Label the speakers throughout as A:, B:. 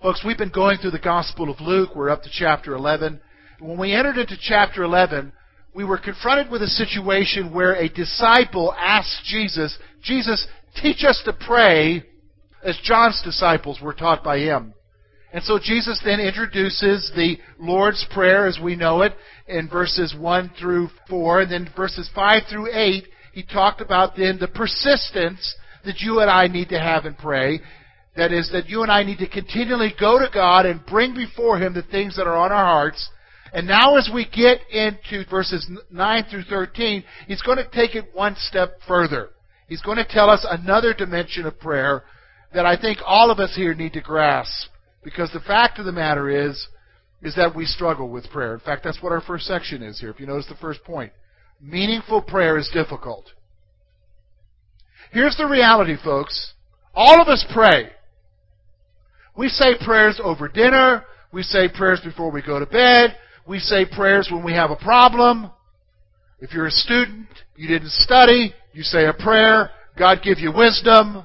A: Folks, we've been going through the Gospel of Luke. We're up to chapter 11. When we entered into chapter 11, we were confronted with a situation where a disciple asked Jesus, "Jesus, teach us to pray as John's disciples were taught by him." And so Jesus then introduces the Lord's Prayer as we know it in verses 1 through 4. And then verses 5 through 8, he talked about then the persistence that you and I need to have and pray. That is, that you and I need to continually go to God and bring before Him the things that are on our hearts. And now as we get into verses 9 through 13, he's going to take it one step further. He's going to tell us another dimension of prayer that I think all of us here need to grasp. Because the fact of the matter is that we struggle with prayer. In fact, that's what our first section is here. If you notice the first point. Meaningful prayer is difficult. Here's the reality, folks. All of us pray. We say prayers over dinner. We say prayers before we go to bed. We say prayers when we have a problem. If you're a student, you didn't study, you say a prayer. God give you wisdom.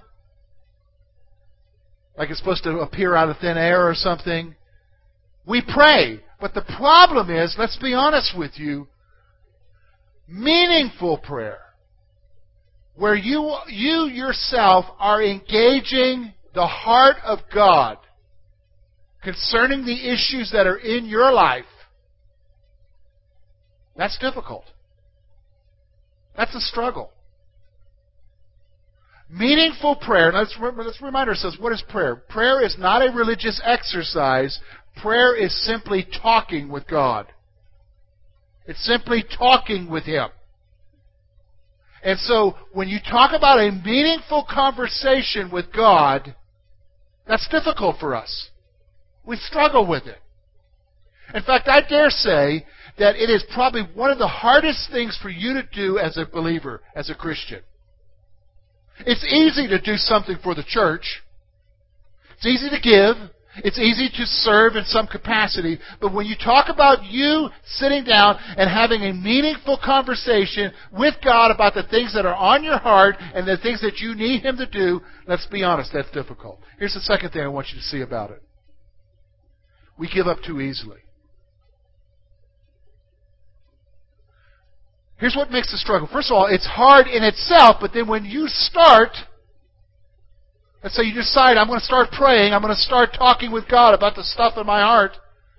A: Like it's supposed to appear out of thin air or something. We pray. But the problem is, let's be honest with you, meaningful prayer, where you yourself are engaging the heart of God concerning the issues that are in your life, that's difficult. That's a struggle. Meaningful prayer. Now let's remind ourselves, what is prayer? Prayer is not a religious exercise. Prayer is simply talking with God. It's simply talking with Him. And so, when you talk about a meaningful conversation with God, that's difficult for us. We struggle with it. In fact, I dare say that it is probably one of the hardest things for you to do as a believer, as a Christian. It's easy to do something for the church. It's easy to give. It's easy to serve in some capacity. But when you talk about you sitting down and having a meaningful conversation with God about the things that are on your heart and the things that you need Him to do, let's be honest, that's difficult. Here's the second thing I want you to see about it. We give up too easily. Here's what makes the struggle. First of all, it's hard in itself, but then when you start, let's say you decide, I'm going to start praying, I'm going to start talking with God about the stuff in my heart.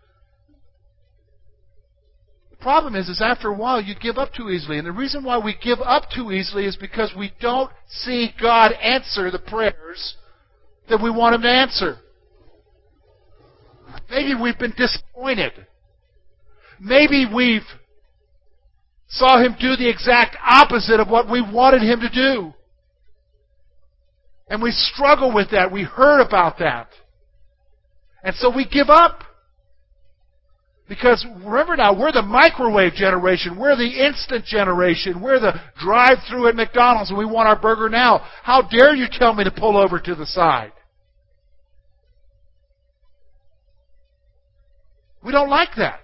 A: The problem is after a while you give up too easily. And the reason why we give up too easily is because we don't see God answer the prayers that we want Him to answer. Maybe we've been disappointed. Maybe we've saw Him do the exact opposite of what we wanted Him to do. And we struggle with that. We heard about that. And so we give up. Because remember now, we're the microwave generation. We're the instant generation. We're the drive-thru at McDonald's and we want our burger now. How dare you tell me to pull over to the side? We don't like that.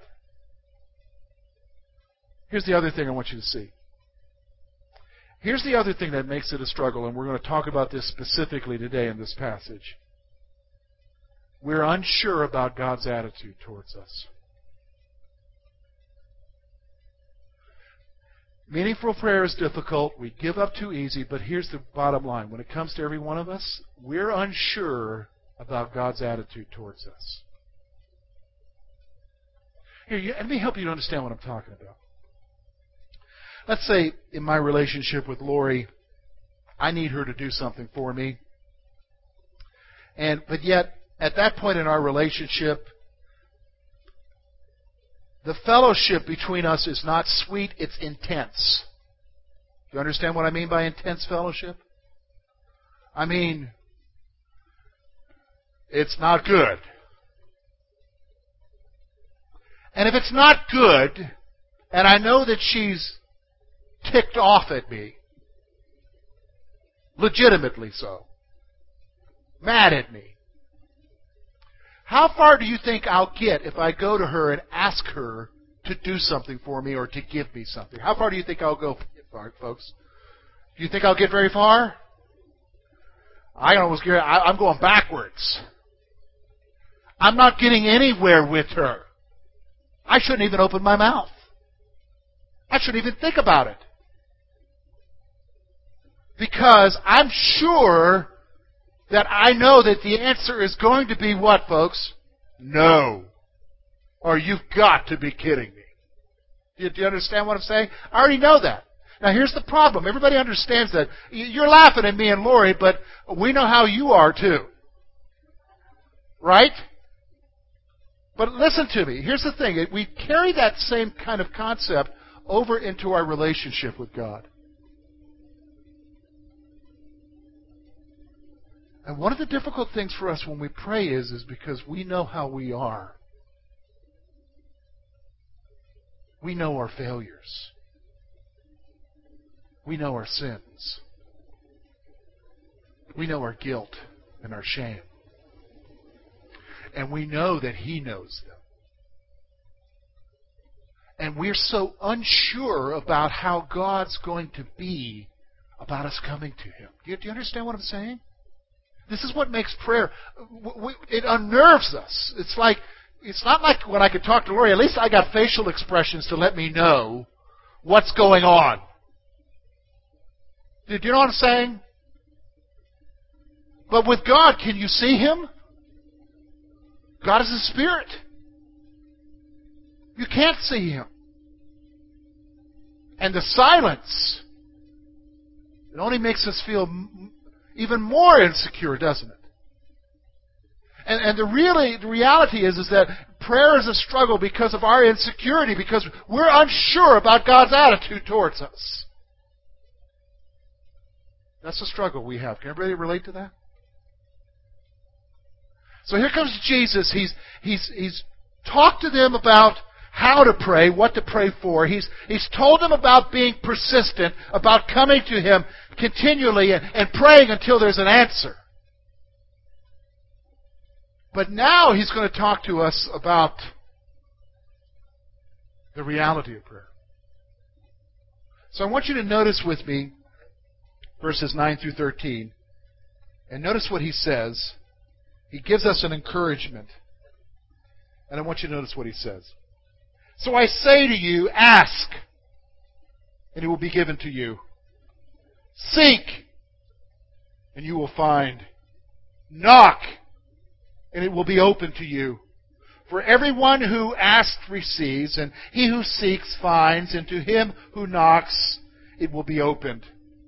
A: Here's the other thing I want you to see. Here's the other thing that makes it a struggle, and we're going to talk about this specifically today in this passage. We're unsure about God's attitude towards us. Meaningful prayer is difficult. We give up too easy, but here's the bottom line. When it comes to every one of us, we're unsure about God's attitude towards us. Here, let me help you to understand what I'm talking about. Let's say in my relationship with Lori, I need her to do something for me. But yet, at that point in our relationship, the fellowship between us is not sweet, it's intense. Do you understand what I mean by intense fellowship? I mean, it's not good. And if it's not good, and I know that she's ticked off at me, legitimately so, mad at me, how far do you think I'll get if I go to her and ask her to do something for me or to give me something? How far do you think I'll go, folks? Do you think I'll get very far? I'm going backwards. I'm not getting anywhere with her. I shouldn't even open my mouth. I shouldn't even think about it. Because I'm sure that I know that the answer is going to be what, folks? No. Or you've got to be kidding me. Do you understand what I'm saying? I already know that. Now here's the problem. Everybody understands that. You're laughing at me and Lori, but we know how you are too. Right? But listen to me. Here's the thing. We carry that same kind of concept over into our relationship with God. And one of the difficult things for us when we pray is because we know how we are. We know our failures. We know our sins. We know our guilt and our shame. And we know that He knows them. And we're so unsure about how God's going to be about us coming to Him. Do you understand what I'm saying? This is what makes prayer, it unnerves us. It's not like when I could talk to Lori, at least I got facial expressions to let me know what's going on. Do you know what I'm saying? But with God, can you see Him? God is a spirit. You can't see Him. And the silence, it only makes us feel even more insecure, doesn't it? And the reality is that prayer is a struggle because of our insecurity, because we're unsure about God's attitude towards us. That's the struggle we have. Can everybody relate to that? So here comes Jesus. He's talked to them about how to pray, what to pray for. He's told them about being persistent, about coming to Him continually and praying until there's an answer. But now He's going to talk to us about the reality of prayer. So I want you to notice with me verses 9 through 13. And notice what He says. He gives us an encouragement. And I want you to notice what He says. So I say to you, ask, and it will be given to you. Seek, and you will find. Knock, and it will be open to you. For everyone who asks receives, and he who seeks finds, and to him who knocks it will be opened.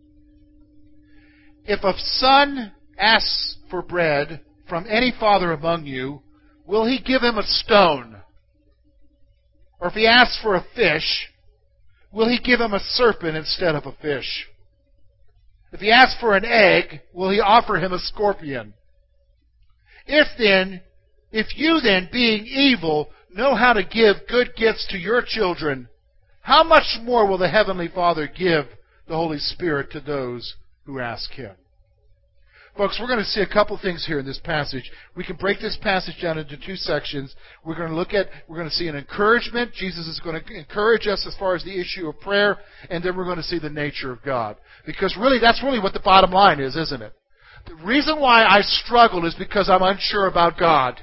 A: If a son asks for bread from any father among you, will he give him a stone? Or if he asks for a fish, will he give him a serpent instead of a fish? If he asks for an egg, will he offer him a scorpion? If you then, being evil, know how to give good gifts to your children, how much more will the Heavenly Father give the Holy Spirit to those who ask Him? Folks, we're going to see a couple things here in this passage. We can break this passage down into two sections. We're going to see an encouragement. Jesus is going to encourage us as far as the issue of prayer, and then we're going to see the nature of God. Because really, that's really what the bottom line is, isn't it? The reason why I struggle is because I'm unsure about God.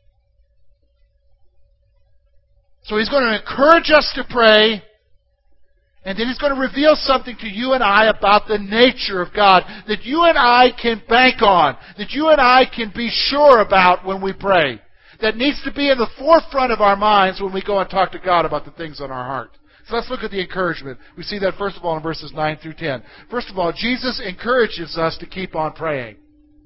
A: So He's going to encourage us to pray, and then He's going to reveal something to you and I about the nature of God that you and I can bank on, that you and I can be sure about when we pray, that needs to be in the forefront of our minds when we go and talk to God about the things on our heart. So let's look at the encouragement. We see that first of all in verses 9 through 10. First of all, Jesus encourages us to keep on praying.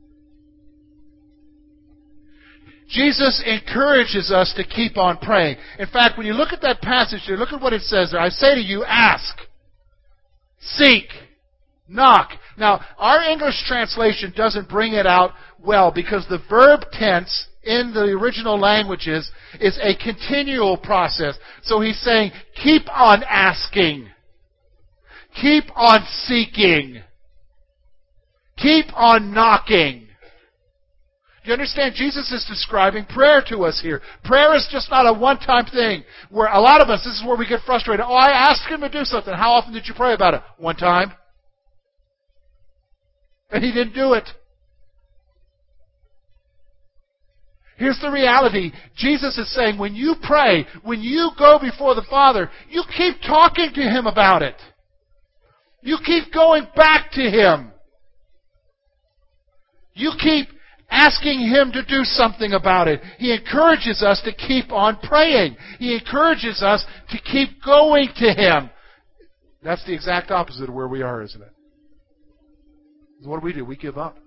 A: Jesus encourages us to keep on praying. In fact, when you look at that passage there, look at what it says there. I say to you, ask, seek, knock. Now, our English translation doesn't bring it out well because the verb tense in the original languages is a continual process. So he's saying, keep on asking. Keep on seeking. Keep on knocking. Do you understand? Jesus is describing prayer to us here. Prayer is just not a one-time thing. Where a lot of us, this is where we get frustrated. Oh, I asked Him to do something. How often did you pray about it? One time. And He didn't do it. Here's the reality. Jesus is saying when you pray, when you go before the Father, you keep talking to Him about it. You keep going back to Him. You keep asking Him to do something about it. He encourages us to keep on praying. He encourages us to keep going to Him. That's the exact opposite of where we are, isn't it? What do? We give up.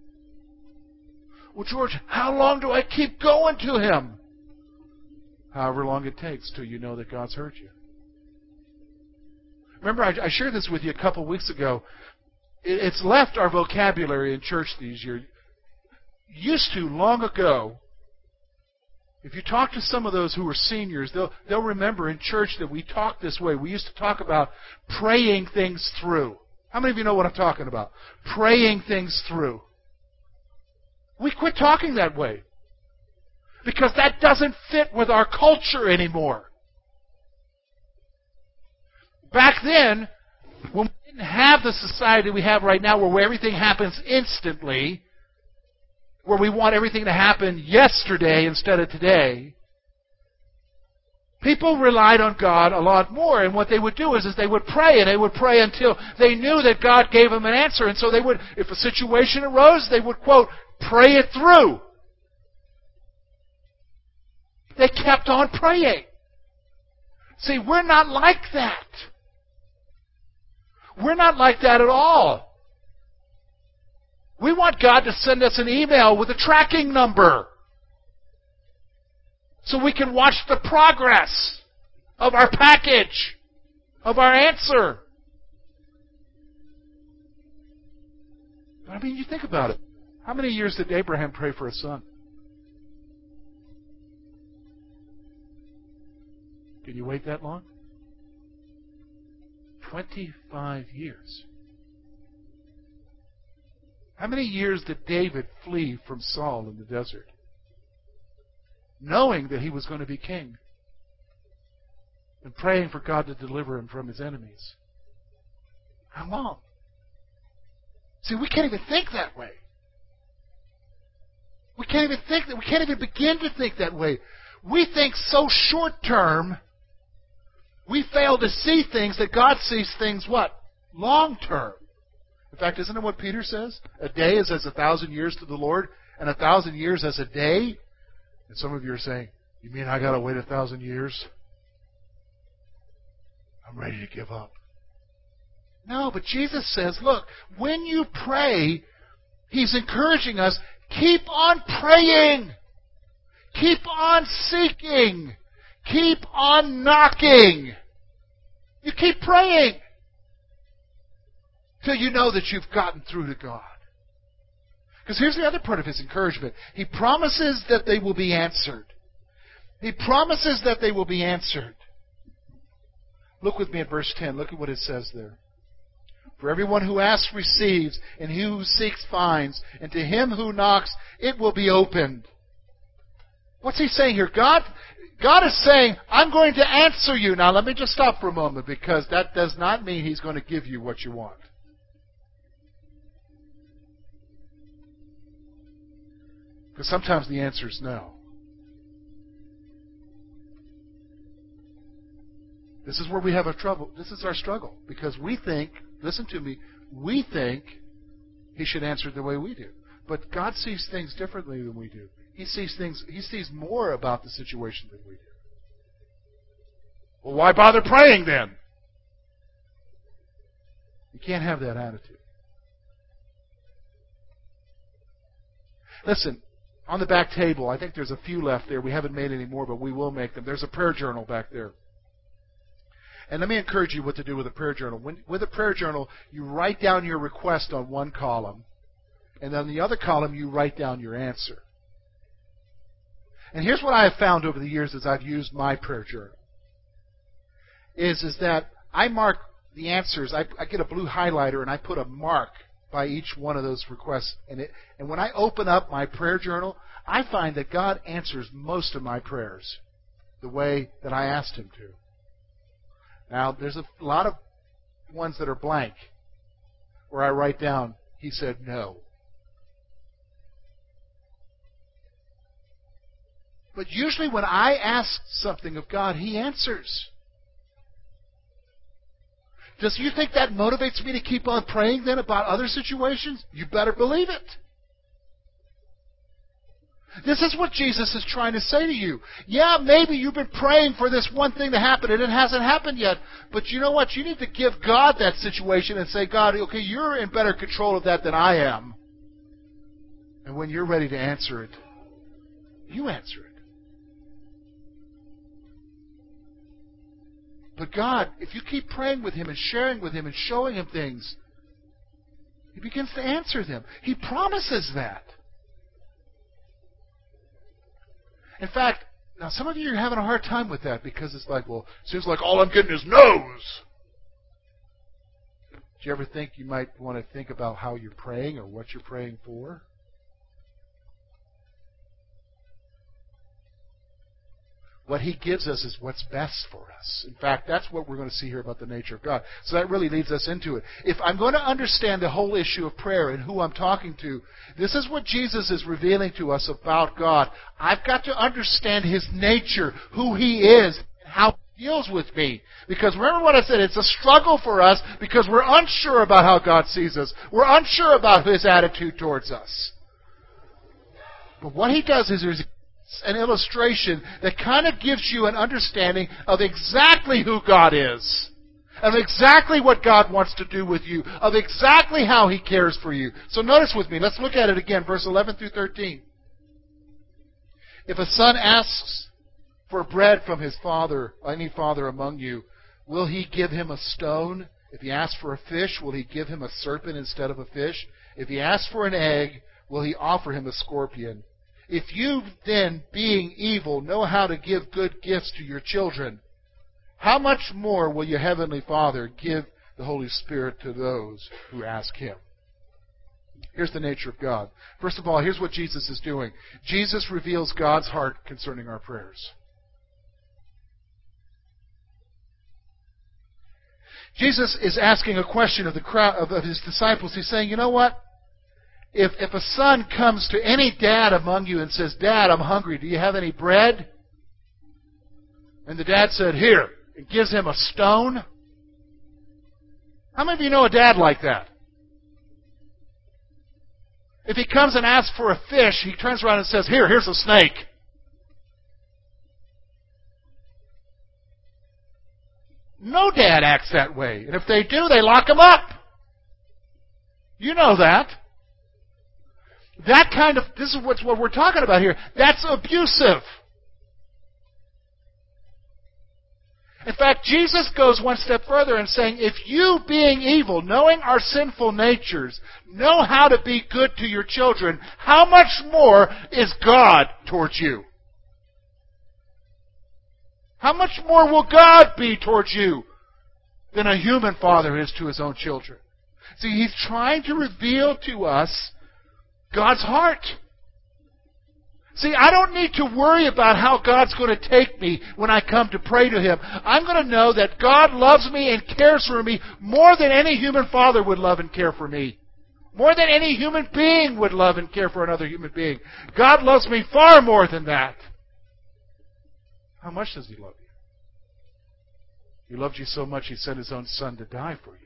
A: Well, George, how long do I keep going to Him? However long it takes till you know that God's heard you. Remember, I shared this with you a couple weeks ago. It's left our vocabulary in church these years. Used to, long ago, if you talk to some of those who were seniors, they'll remember in church that we talked this way. We used to talk about praying things through. How many of you know what I'm talking about? Praying things through. We quit talking that way because that doesn't fit with our culture anymore. Back then, when we didn't have the society we have right now where everything happens instantly, where we want everything to happen yesterday instead of today, people relied on God a lot more. And what they would do is they would pray, and they would pray until they knew that God gave them an answer. And so they would, if a situation arose, they would, quote, pray it through. They kept on praying. See, we're not like that. We're not like that at all. We want God to send us an email with a tracking number so we can watch the progress of our package, of our answer. I mean, you think about it. How many years did Abraham pray for a son? Can you wait that long? 25 years. How many years did David flee from Saul in the desert, knowing that he was going to be king, and praying for God to deliver him from his enemies? How long? See, we can't even think that way. We can't even think that. We can't even begin to think that way. We think so short term. We fail to see things that God sees things what? Long term. In fact, isn't it what Peter says? A day is as 1,000 years to the Lord, and 1,000 years as a day. And some of you are saying, "You mean I got to wait 1,000 years? I'm ready to give up." No, but Jesus says, look, when you pray, He's encouraging us, keep on praying. Keep on seeking. Keep on knocking. You keep praying till you know that you've gotten through to God. Because here's the other part of His encouragement. He promises that they will be answered. He promises that they will be answered. Look with me at verse 10. Look at what it says there. For everyone who asks receives, and he who seeks finds, and to him who knocks it will be opened. What's He saying here? God is saying, I'm going to answer you. Now let me just stop for a moment, because that does not mean He's going to give you what you want. Because sometimes the answer is no. This is where we have a trouble. This is our struggle. Because we think, listen to me, we think He should answer the way we do. But God sees things differently than we do. He sees more about the situation than we do. Well, why bother praying then? You can't have that attitude. Listen, on the back table, I think there's a few left there. We haven't made any more, but we will make them. There's a prayer journal back there. And let me encourage you what to do with a prayer journal. With a prayer journal, you write down your request on one column, and on the other column, you write down your answer. And here's what I have found over the years as I've used my prayer journal. Is that I mark the answers. I get a blue highlighter and I put a mark by each one of those requests. And when I open up my prayer journal, I find that God answers most of my prayers the way that I asked Him to. Now, there's a lot of ones that are blank where I write down, He said no. But usually when I ask something of God, He answers. Does you think that motivates me to keep on praying then about other situations? You better believe it. This is what Jesus is trying to say to you. Yeah, maybe you've been praying for this one thing to happen and it hasn't happened yet. But you know what? You need to give God that situation and say, God, okay, you're in better control of that than I am. And when you're ready to answer it, you answer it. But God, if you keep praying with Him and sharing with Him and showing Him things, He begins to answer them. He promises that. In fact, now some of you are having a hard time with that because it's like, well, it seems like all I'm getting is no's. Do you ever think you might want to think about how you're praying or what you're praying for? What He gives us is what's best for us. In fact, that's what we're going to see here about the nature of God. So that really leads us into it. If I'm going to understand the whole issue of prayer and who I'm talking to, this is what Jesus is revealing to us about God. I've got to understand His nature, who He is, and how He deals with me. Because remember what I said, it's a struggle for us because we're unsure about how God sees us. We're unsure about His attitude towards us. But what He does is there's an illustration that kind of gives you an understanding of exactly who God is, of exactly what God wants to do with you, of exactly how He cares for you. So notice with me, let's look at it again, verse 11 through 13. If a son asks for bread from his father, any father among you, will he give him a stone? If he asks for a fish, will he give him a serpent instead of a fish? If he asks for an egg, will he offer him a scorpion? If you then, being evil, know how to give good gifts to your children, how much more will your heavenly Father give the Holy Spirit to those who ask Him? Here's the nature of God. First of all, here's what Jesus is doing. Jesus reveals God's heart concerning our prayers. Jesus is asking a question of the crowd, of His disciples. He's saying, you know what? If a son comes to any dad among you and says, Dad, I'm hungry, do you have any bread? And the dad said, here, and gives him a stone. How many of you know a dad like that? If he comes and asks for a fish, he turns around and says, here's a snake. No dad acts that way. And if they do, they lock him up. You know that. This is what we're talking about here. That's abusive. In fact, Jesus goes one step further and saying, if you, being evil, knowing our sinful natures, know how to be good to your children, how much more is God towards you? How much more will God be towards you than a human father is to his own children? See, He's trying to reveal to us God's heart. See, I don't need to worry about how God's going to take me when I come to pray to Him. I'm going to know that God loves me and cares for me more than any human father would love and care for me. More than any human being would love and care for another human being. God loves me far more than that. How much does He love you? He loved you so much He sent His own Son to die for you.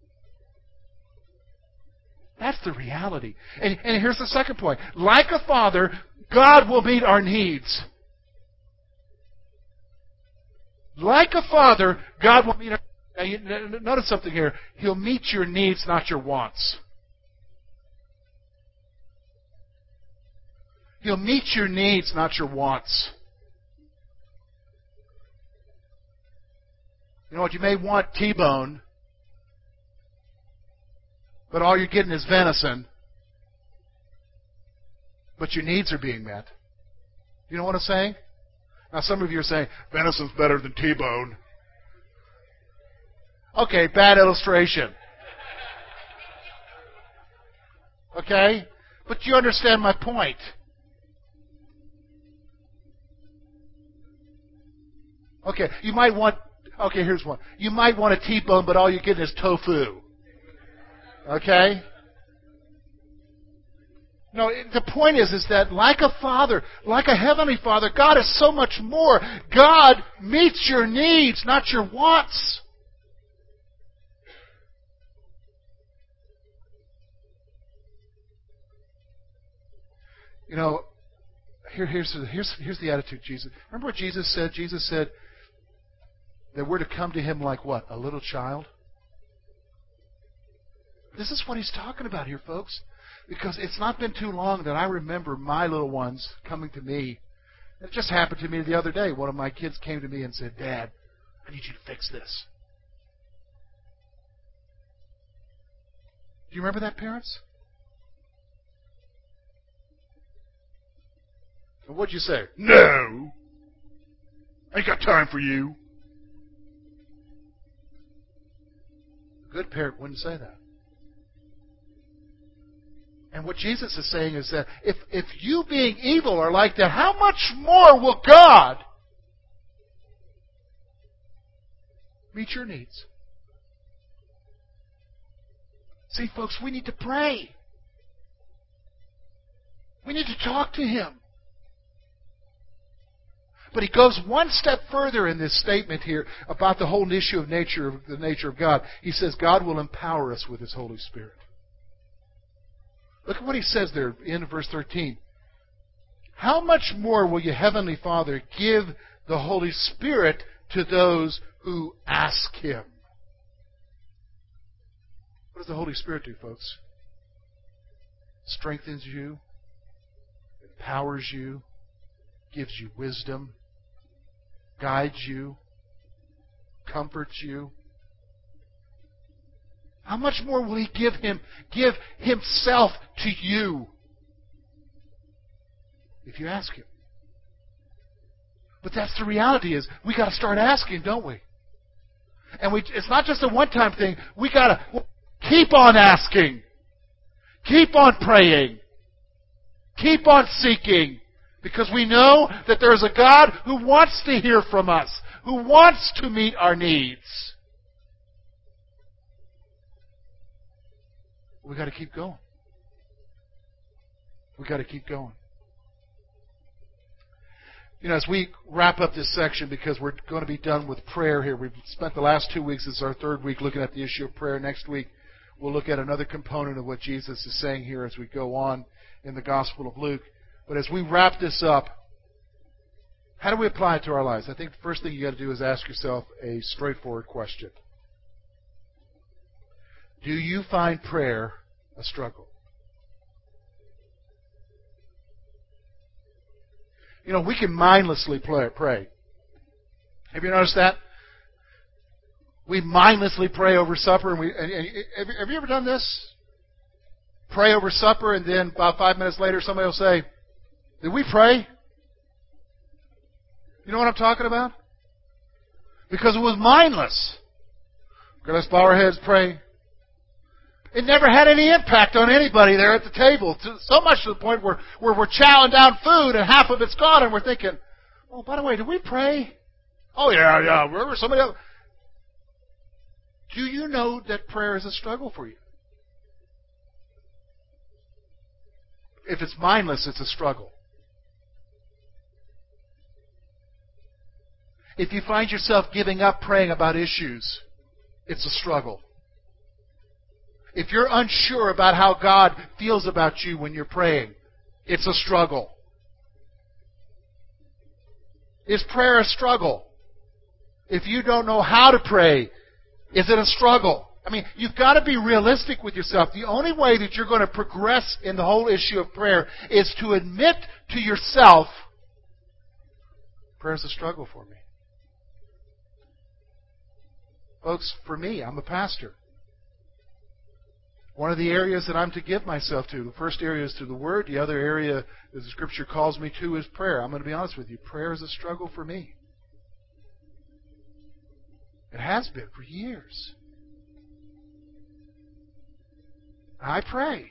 A: That's the reality. And here's the second point. Like a father, God will meet our needs. Like a father, God will meet our needs. Now, notice something here. He'll meet your needs, not your wants. He'll meet your needs, not your wants. You know what? You may want T-bone, but all you're getting is venison. But your needs are being met. You know what I'm saying? Now some of you are saying, venison's better than T-bone. Okay, bad illustration. Okay? But you understand my point. Okay, you might want... Okay, here's one. You might want a T-bone, but all you're getting is tofu. Okay? No, the point is that like a father, like a heavenly father, God is so much more. God meets your needs, not your wants. You know, here's the attitude of Jesus. Remember what Jesus said? Jesus said that we're to come to Him like what? A little child? This is what He's talking about here, folks. Because it's not been too long that I remember my little ones coming to me. It just happened to me the other day. One of my kids came to me and said, "Dad, I need you to fix this." Do you remember that, parents? And what'd you say? "No, I ain't got time for you." A good parent wouldn't say that. And what Jesus is saying is that if you being evil are like that, how much more will God meet your needs? See, folks, we need to pray. We need to talk to Him. But He goes one step further in this statement here about the whole issue of the nature of God. He says God will empower us with His Holy Spirit. Look at what He says there in verse 13. How much more will your Heavenly Father give the Holy Spirit to those who ask Him? What does the Holy Spirit do, folks? Strengthens you, empowers you, gives you wisdom, guides you, comforts you. How much more will He give Himself to you if you ask Him? But that's the reality is we got to start asking, don't we? And it's not just a one-time thing. We got to keep on asking. Keep on praying. Keep on seeking. Because we know that there is a God who wants to hear from us, who wants to meet our needs. We've got to keep going. We've got to keep going. You know, as we wrap up this section, because we're going to be done with prayer here, we've spent the last 2 weeks, this is our third week, looking at the issue of prayer. Next week, we'll look at another component of what Jesus is saying here as we go on in the Gospel of Luke. But as we wrap this up, how do we apply it to our lives? I think the first thing you got to do is ask yourself a straightforward question. Do you find prayer a struggle? You know, we can mindlessly pray. Have you noticed that? We mindlessly pray over supper. Have you ever done this? Pray over supper, and then about 5 minutes later somebody will say, "Did we pray?" You know what I'm talking about? Because it was mindless. Okay, let's bow our heads, pray. It never had any impact on anybody there at the table. So much to the point where we're chowing down food and half of it's gone and we're thinking, "Oh, by the way, did we pray?" "Oh, yeah. Remember somebody else?" Do you know that prayer is a struggle for you? If it's mindless, it's a struggle. If you find yourself giving up praying about issues, it's a struggle. If you're unsure about how God feels about you when you're praying, it's a struggle. Is prayer a struggle? If you don't know how to pray, is it a struggle? I mean, you've got to be realistic with yourself. The only way that you're going to progress in the whole issue of prayer is to admit to yourself, prayer is a struggle for me. Folks, for me, I'm a pastor. One of the areas that I'm to give myself to, the first area is to the Word. The other area that the Scripture calls me to is prayer. I'm going to be honest with you. Prayer is a struggle for me. It has been for years. I pray.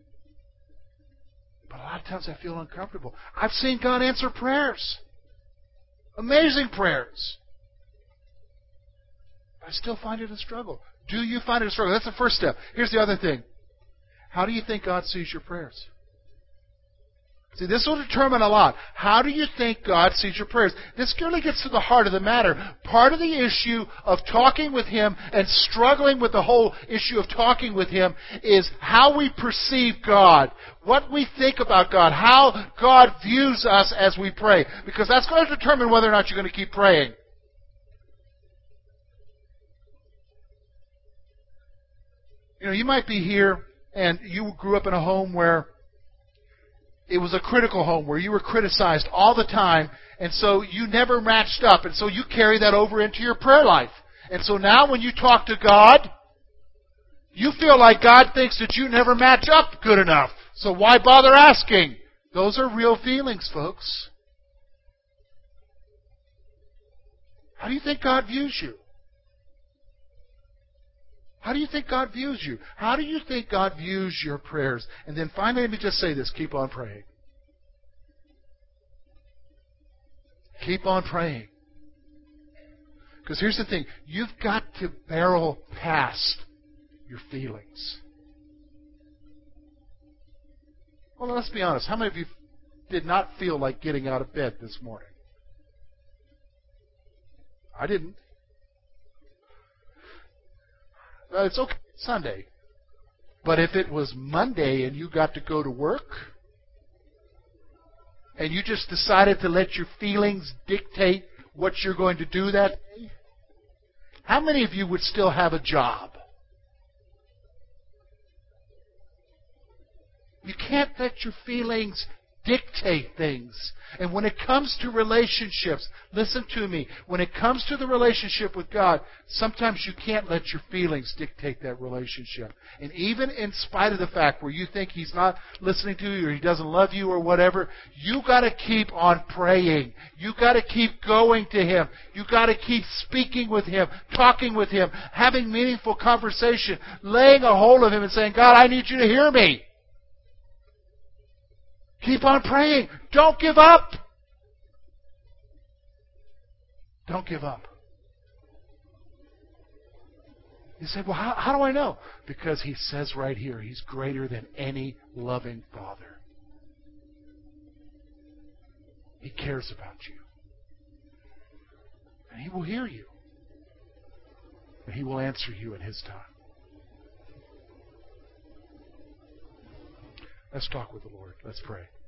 A: But a lot of times I feel uncomfortable. I've seen God answer prayers. Amazing prayers. I still find it a struggle. Do you find it a struggle? That's the first step. Here's the other thing. How do you think God sees your prayers? See, this will determine a lot. How do you think God sees your prayers? This really gets to the heart of the matter. Part of the issue of talking with Him and struggling with the whole issue of talking with Him is how we perceive God, what we think about God, how God views us as we pray. Because that's going to determine whether or not you're going to keep praying. You know, you might be here and you grew up in a home where it was a critical home where you were criticized all the time, and so you never matched up, and so you carry that over into your prayer life. And so now when you talk to God, you feel like God thinks that you never match up good enough. So why bother asking? Those are real feelings, folks. How do you think God views you? How do you think God views you? How do you think God views your prayers? And then finally, let me just say this. Keep on praying. Keep on praying. Because here's the thing. You've got to barrel past your feelings. Well, let's be honest. How many of you did not feel like getting out of bed this morning? I didn't. It's okay, it's Sunday. But if it was Monday and you got to go to work, and you just decided to let your feelings dictate what you're going to do that day, how many of you would still have a job? You can't let your feelings dictate things. And when it comes to relationships, listen to me, when it comes to the relationship with God, sometimes you can't let your feelings dictate that relationship. And even in spite of the fact where you think He's not listening to you or He doesn't love you or whatever, you got to keep on praying. You got to keep going to Him. You got to keep speaking with Him, talking with Him, having meaningful conversation, laying a hold of Him and saying, God, I need you to hear me. Keep on praying. Don't give up. Don't give up. You say, well, how do I know? Because He says right here, He's greater than any loving Father. He cares about you. And He will hear you. And He will answer you in His time. Let's talk with the Lord. Let's pray.